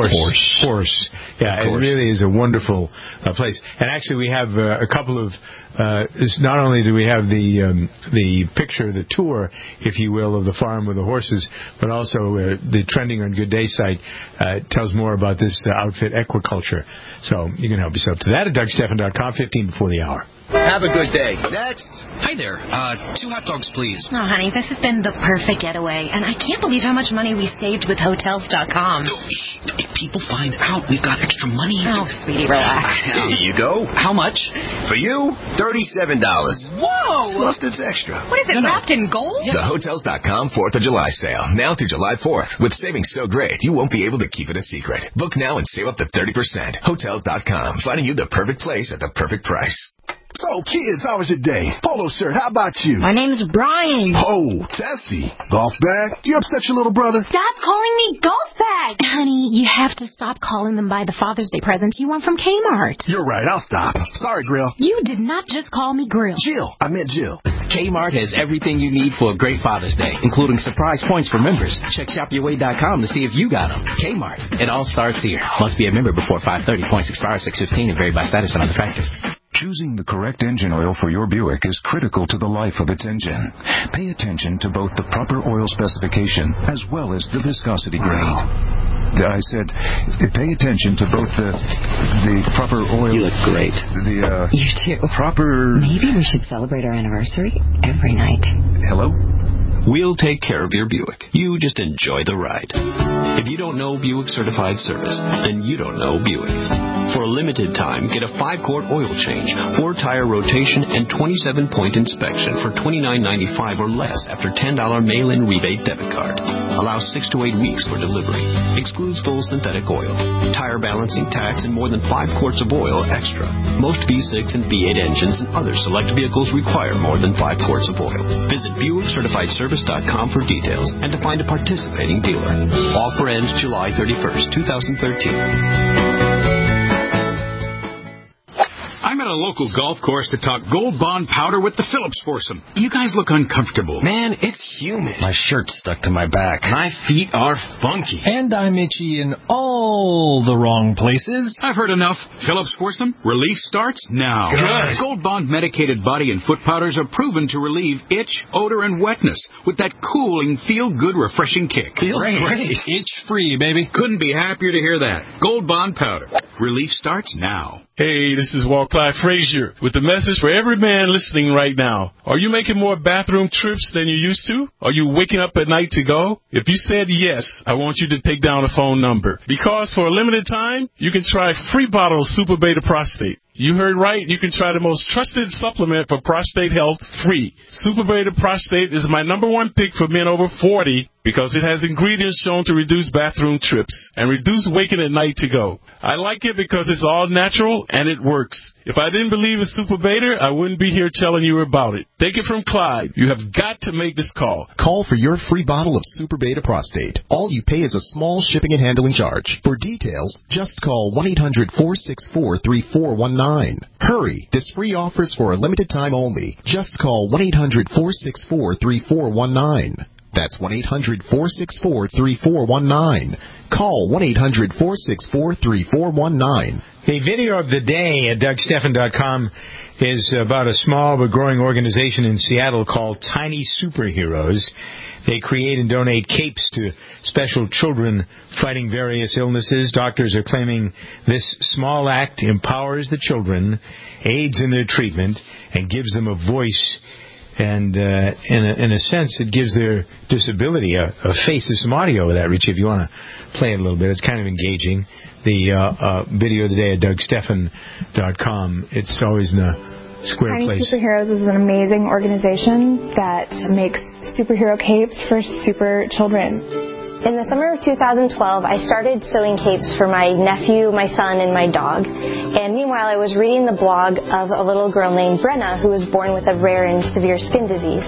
Horse. Yeah, it really is a wonderful place. And actually, we have a couple of. Not only do we have the picture, the tour, if you will, of the farm with the horses, but also the Trending on Good Day site tells more about this outfit, Equiculture. So you can help yourself to that at DougStephan.com, 15 before the hour. Have a good day. Next. Hi there. 2 hot dogs, please. Oh, honey, this has been the perfect getaway, and I can't believe how much money we saved with Hotels.com. Shh. If people find out we've got extra money... Oh, sweetie, relax. Here you go. How much? For you, $37. Whoa! Plus it's extra. What is it, wrapped in gold? The Hotels.com 4th of July sale. Now through July 4th. With savings so great, you won't be able to keep it a secret. Book now and save up to 30%. Hotels.com. Finding you the perfect place at the perfect price. So, kids, how was your day? Polo shirt, how about you? My name's Brian. Oh, Tessie. Golf bag? Do you upset your little brother? Stop calling me golf bag. Honey, you have to stop calling them by the Father's Day presents you want from Kmart. You're right, I'll stop. Sorry, Grill. You did not just call me Grill. Jill, I meant Jill. Kmart has everything you need for a great Father's Day, including surprise points for members. Check ShopYourWay.com to see if you got them. Kmart. It all starts here. Must be a member before 5:30. Points expire 6/15 and vary by status and other factors. Choosing the correct engine oil for your Buick is critical to the life of its engine. Pay attention to both the proper oil specification as well as the viscosity grade. I said, pay attention to both the proper oil... You look great. You too. Proper... Maybe we should celebrate our anniversary every night. Hello? We'll take care of your Buick. You just enjoy the ride. If you don't know Buick Certified Service, then you don't know Buick. For a limited time, get a 5-quart oil change, 4-tire rotation, and 27-point inspection for $29.95 or less after $10 mail-in rebate debit card. Allows 6 to 8 weeks for delivery. Excludes full synthetic oil, tire balancing, tax, and more than 5 quarts of oil extra. Most V6 and V8 engines and other select vehicles require more than 5 quarts of oil. Visit BuickCertifiedService.com for details and to find a participating dealer. Offer ends July 31st, 2013. I'm at a local golf course to talk Gold Bond powder with the Phillips foursome. You guys look uncomfortable. Man, it's humid. My shirt's stuck to my back. My feet are funky. And I'm itchy in all the wrong places. I've heard enough. Phillips foursome, relief starts now. Good. Gold Bond medicated body and foot powders are proven to relieve itch, odor, and wetness with that cooling, feel-good, refreshing kick. Feels great. Itch-free, baby. Couldn't be happier to hear that. Gold Bond powder. Relief starts now. Hey, this is Walt Clyde Frazier with the message for every man listening right now. Are you making more bathroom trips than you used to? Are you waking up at night to go? If you said yes, I want you to take down a phone number. Because for a limited time, you can try free bottle of Super Beta Prostate. You heard right. You can try the most trusted supplement for prostate health free. Super Beta Prostate is my #1 pick for men over 40 because it has ingredients shown to reduce bathroom trips and reduce waking at night to go. I like it because it's all natural and it works. If I didn't believe in Super Beta, I wouldn't be here telling you about it. Take it from Clyde. You have got to make this call. Call for your free bottle of Super Beta Prostate. All you pay is a small shipping and handling charge. For details, just call 1-800-464-3419. Hurry, this free offer is for a limited time only. Just call 1-800-464-3419. That's 1-800-464-3419. Call 1-800-464-3419. The video of the day at DougStephan.com is about a small but growing organization in Seattle called Tiny Superheroes. They create and donate capes to special children fighting various illnesses. Doctors are claiming this small act empowers the children, aids in their treatment, and gives them a voice. And in a sense, it gives their disability a face. There's some audio of that, Richie, if you want to play it a little bit. It's kind of engaging. The video of the day at DougStephan.com. It's always in a square place. Tiny Superheroes is an amazing organization that makes superhero capes for super children. In the summer of 2012, I started sewing capes for my nephew, my son, and my dog. And meanwhile, I was reading the blog of a little girl named Brenna who was born with a rare and severe skin disease.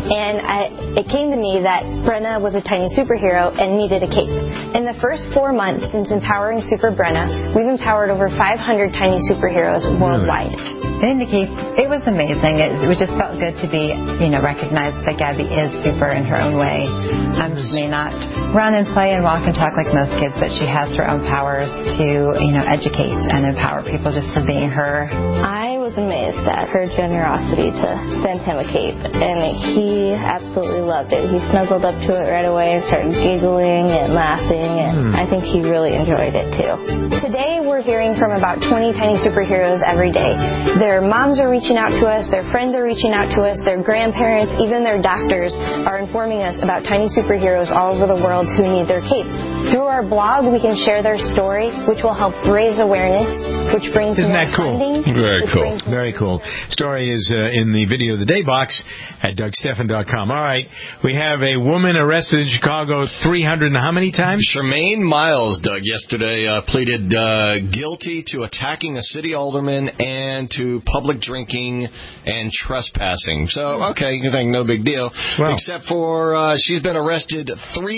And it came to me that Brenna was a tiny superhero and needed a cape. In the first 4 months since empowering Super Brenna, we've empowered over 500 tiny superheroes worldwide. In the cape, it was amazing. It just felt good to be, recognized that Gabby is super in her own way. She may not run and play and walk and talk like most kids, but she has her own powers to, educate and empower people just for being her. I was amazed at her generosity to send him a cape, and he absolutely loved it. He snuggled up to it right away and started giggling and laughing, and I think he really enjoyed it too. Today we're hearing from about 20 tiny superheroes every day. Their moms are reaching out to us, their friends are reaching out to us, their grandparents, even their doctors are informing us about tiny superheroes all over the world who need their capes. Through our blog, we can share their story, which will help raise awareness, which brings Isn't that cool? funding. Very cool. Very cool. Story is in the video of the day box at DougStephan.com. All right. We have a woman arrested in Chicago 300 and how many times? Tremaine Miles, Doug, yesterday pleaded guilty to attacking a city alderman and to public drinking and trespassing. So, okay, you can think no big deal. Well, except for she's been arrested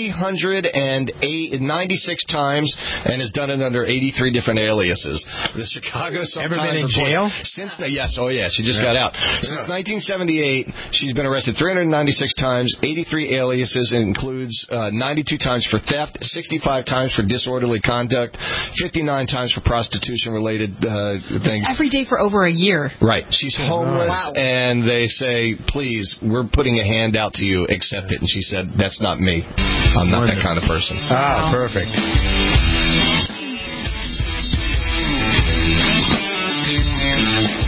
396 times and has done it under 83 different aliases. The Chicago Sun-Times ever been in jail? Since yes, oh yeah, she just got out. Since 1978, she's been arrested 396 times, 83 aliases, includes 92 times for theft, 65 times for disorderly conduct, 59 times for prostitution-related things. Every day for over a year. Right. She's homeless, and they say, please, we're putting a hand out to you, accept it. And she said, that's not me. I'm not that kind of person. Ah, perfect.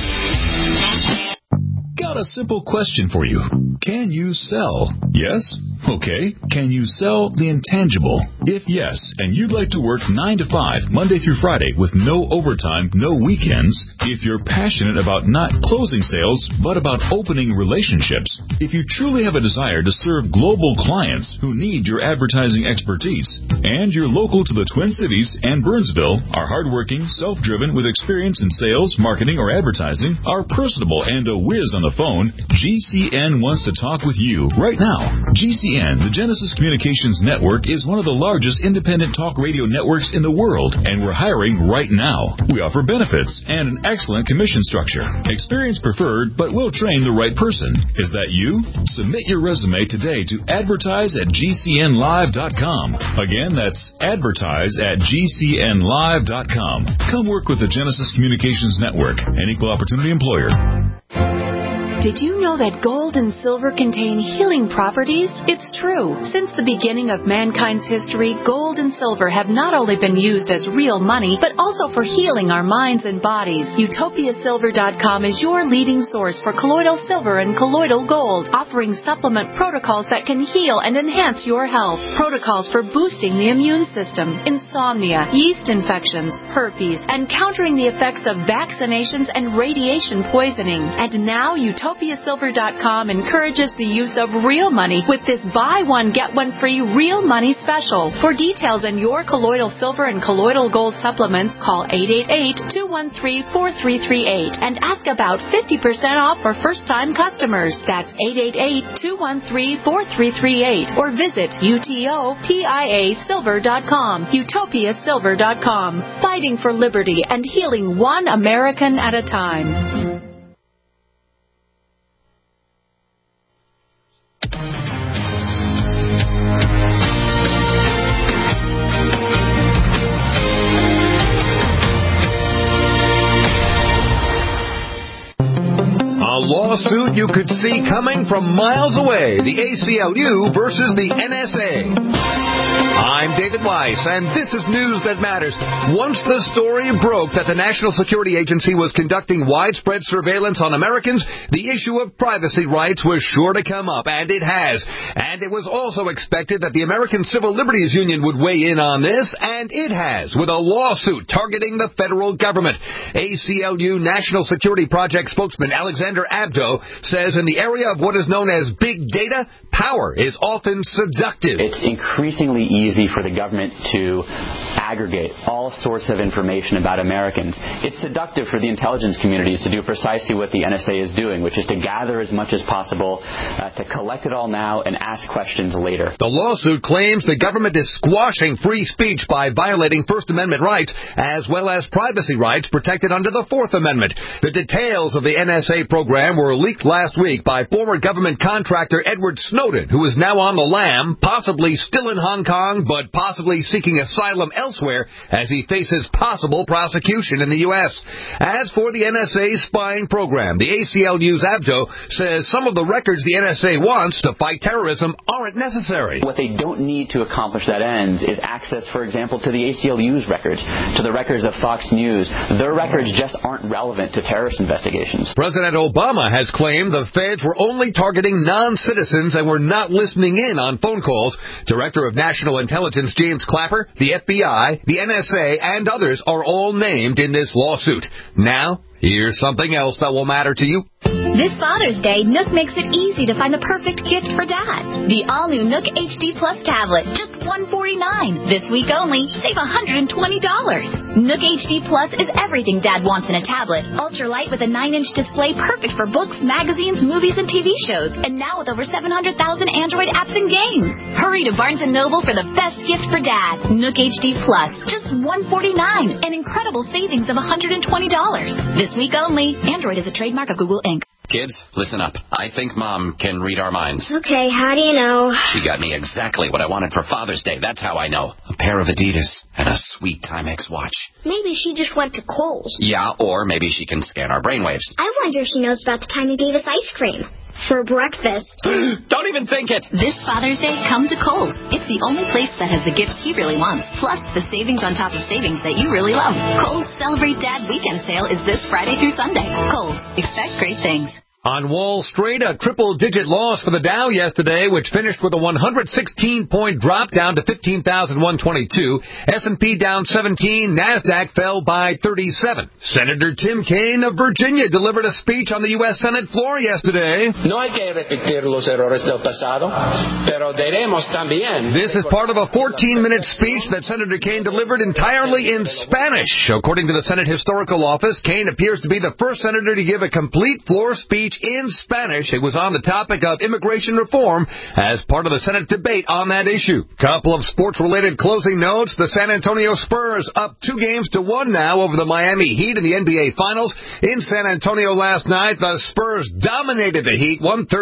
Got a simple question for you. Can you sell? Yes Okay, can you sell the intangible? If yes, and you'd like to work 9 to 5, Monday through Friday, with no overtime, no weekends, if you're passionate about not closing sales, but about opening relationships, if you truly have a desire to serve global clients who need your advertising expertise, and you're local to the Twin Cities and Burnsville, are hardworking, self-driven, with experience in sales, marketing, or advertising, are personable, and a whiz on the phone, GCN wants to talk with you right now. GCN, the Genesis Communications Network, is one of the largest independent talk radio networks in the world, and we're hiring right now. We offer benefits and an excellent commission structure. Experience preferred, but we'll train the right person. Is that you? Submit your resume today to advertise@gcnlive.com. Again, that's advertise@gcnlive.com. Come work with the Genesis Communications Network, an equal opportunity employer. Did you know that gold and silver contain healing properties? It's true. Since the beginning of mankind's history, gold and silver have not only been used as real money, but also for healing our minds and bodies. UtopiaSilver.com is your leading source for colloidal silver and colloidal gold, offering supplement protocols that can heal and enhance your health. Protocols for boosting the immune system, insomnia, yeast infections, herpes, and countering the effects of vaccinations and radiation poisoning. And now UtopiaSilver.com encourages the use of real money with this buy one, get one free real money special. For details on your colloidal silver and colloidal gold supplements, call 888-213-4338 and ask about 50% off for first-time customers. That's 888-213-4338 or visit UTOPIASilver.com. UtopiaSilver.com. Fighting for liberty and healing one American at a time. A lawsuit you could see coming from miles away. The ACLU versus the NSA. I'm David Weiss, and this is News That Matters. Once the story broke that the National Security Agency was conducting widespread surveillance on Americans, the issue of privacy rights was sure to come up, and it has. And it was also expected that the American Civil Liberties Union would weigh in on this, and it has, with a lawsuit targeting the federal government. ACLU National Security Project spokesman Alexander Abdo says in the area of what is known as big data, power is often seductive. It's increasingly easy for the government to aggregate all sorts of information about Americans. It's seductive for the intelligence communities to do precisely what the NSA is doing, which is to gather as much as possible, to collect it all now and ask questions later. The lawsuit claims the government is squashing free speech by violating First Amendment rights, as well as privacy rights protected under the Fourth Amendment. The details of the NSA program were leaked last week by former government contractor Edward Snowden, who is now on the lam, possibly still in Hong Kong, but possibly seeking asylum elsewhere as he faces possible prosecution in the U.S. As for the NSA spying program, the ACLU's Abdo says some of the records the NSA wants to fight terrorism aren't necessary. What they don't need to accomplish that end is access, for example, to the ACLU's records, to the records of Fox News. Their records just aren't relevant to terrorist investigations. President Obama has claimed the feds were only targeting non-citizens and were not listening in on phone calls. Director of National Intelligence James Clapper, the FBI, the NSA, and others are all named in this lawsuit. Now, here's something else that will matter to you. This Father's Day, Nook makes it easy to find the perfect gift for Dad. The all-new Nook HD Plus tablet, just $149. This week only, save $120. Nook HD Plus is everything Dad wants in a tablet. Ultralight with a 9-inch display, perfect for books, magazines, movies, and TV shows. And now with over 700,000 Android apps and games. Hurry to Barnes & Noble for the best gift for Dad. Nook HD Plus, just $149. An incredible savings of $120. This week only. Android is a trademark of Google Inc. Kids, listen up. I think Mom can read our minds. Okay, how do you know? She got me exactly what I wanted for Father's Day. That's how I know. A pair of Adidas and a sweet Timex watch. Maybe she just went to Kohl's. Yeah, or maybe she can scan our brainwaves. I wonder if she knows about the time you gave us ice cream. For breakfast. Don't even think it! This Father's Day, come to Kohl's. It's the only place that has the gifts he really wants, plus the savings on top of savings that you really love. Kohl's Celebrate Dad Weekend Sale is this Friday through Sunday. Kohl's. Expect great things. On Wall Street, a triple-digit loss for the Dow yesterday, which finished with a 116-point drop down to 15,122. S&P down 17. NASDAQ fell by 37. Senator Tim Kaine of Virginia delivered a speech on the U.S. Senate floor yesterday. No hay que repetir los errores del pasado, pero debemos también. This is part of a 14-minute speech that Senator Kaine delivered entirely in Spanish. According to the Senate Historical Office, Kaine appears to be the first senator to give a complete floor speech in Spanish. It was on the topic of immigration reform as part of the Senate debate on that issue. Couple of sports-related closing notes. The San Antonio Spurs up 2-1 now over the Miami Heat in the NBA Finals. In San Antonio last night, the Spurs dominated the Heat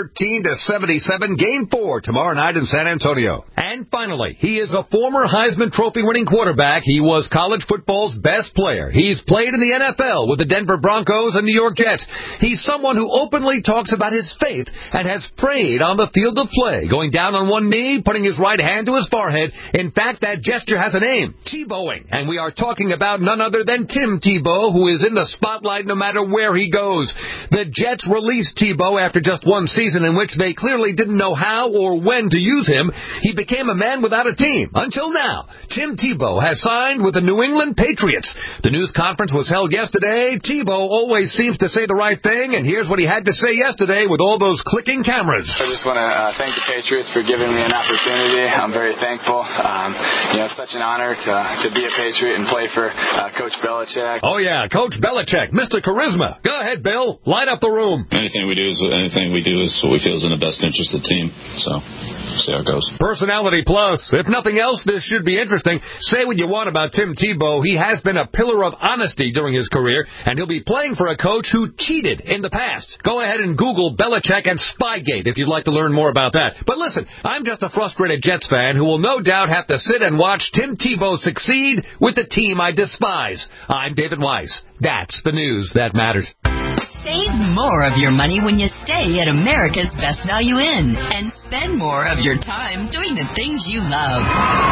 113-77. Game 4 tomorrow night in San Antonio. And finally, he is a former Heisman Trophy-winning quarterback. He was college football's best player. He's played in the NFL with the Denver Broncos and New York Jets. He's someone who openly talks about his faith and has prayed on the field of play, going down on one knee, putting his right hand to his forehead. In fact, that gesture has a name, Tebowing. And we are talking about none other than Tim Tebow, who is in the spotlight no matter where he goes. The Jets released Tebow after just one season in which they clearly didn't know how or when to use him. He became a man without a team. Until now, Tim Tebow has signed with the New England Patriots. The news conference was held yesterday. Tebow always seems to say the right thing, and here's what he had to say yesterday with all those clicking cameras. I just want to thank the Patriots for giving me an opportunity. I'm very thankful. It's such an honor to be a Patriot and play for Coach Belichick. Oh, yeah, Coach Belichick, Mr. Charisma. Go ahead, Bill. Light up the room. Anything we do is what we feel is in the best interest of the team. So, see how it goes. Personality plus. If nothing else, this should be interesting. Say what you want about Tim Tebow. He has been a pillar of honesty during his career, and he'll be playing for a coach who cheated in the past. Go ahead and Google Belichick and Spygate if you'd like to learn more about that. But listen, I'm just a frustrated Jets fan who will no doubt have to sit and watch Tim Tebow succeed with the team I despise. I'm David Weiss. That's the news that matters. Save more of your money when you stay at America's Best Value Inn and spend more of your time doing the things you love.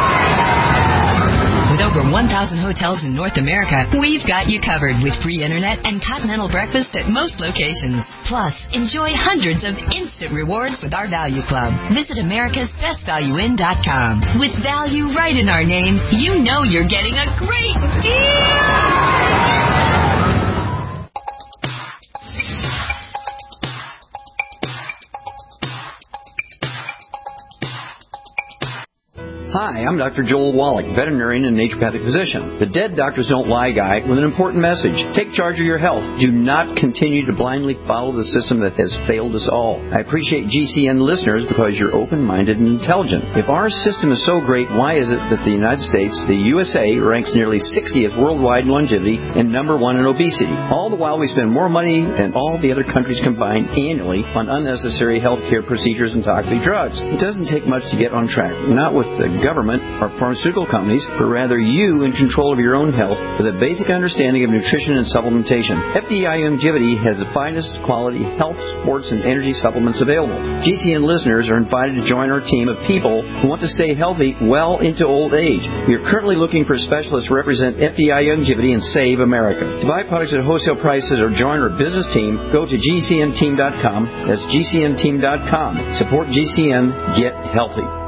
With over 1,000 hotels in North America, we've got you covered with free internet and continental breakfast at most locations. Plus, enjoy hundreds of instant rewards with our Value Club. Visit americasbestvaluein.com. With value right in our name, you know you're getting a great deal! Hi, I'm Dr. Joel Wallach, veterinarian and naturopathic physician. The Dead Doctors Don't Lie guy with an important message. Take charge of your health. Do not continue to blindly follow the system that has failed us all. I appreciate GCN listeners because you're open-minded and intelligent. If our system is so great, why is it that the United States, the USA, ranks nearly 60th worldwide in longevity and number 1 in obesity? All the while we spend more money than all the other countries combined annually on unnecessary healthcare procedures and toxic drugs. It doesn't take much to get on track. Not with the government or pharmaceutical companies, but rather you in control of your own health with a basic understanding of nutrition and supplementation. FDI Longevity has the finest quality health, sports, and energy supplements available. GCN listeners are invited to join our team of people who want to stay healthy well into old age. We are currently looking for specialists to represent FDI Longevity and Save America. To buy products at wholesale prices or join our business team, go to GCNteam.com. That's GCNteam.com. Support GCN. Get healthy.